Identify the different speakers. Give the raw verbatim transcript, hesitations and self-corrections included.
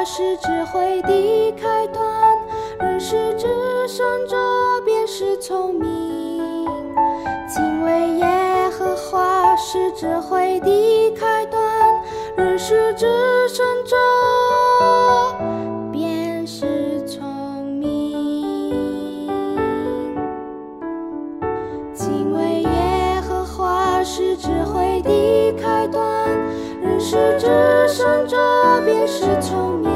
Speaker 1: 华是智慧的开端，认识至圣者便是聪明。敬畏耶和华是智慧的开端，认识至圣者便是聪明。敬畏耶和华是智慧的开端，认识至圣者便是聪明。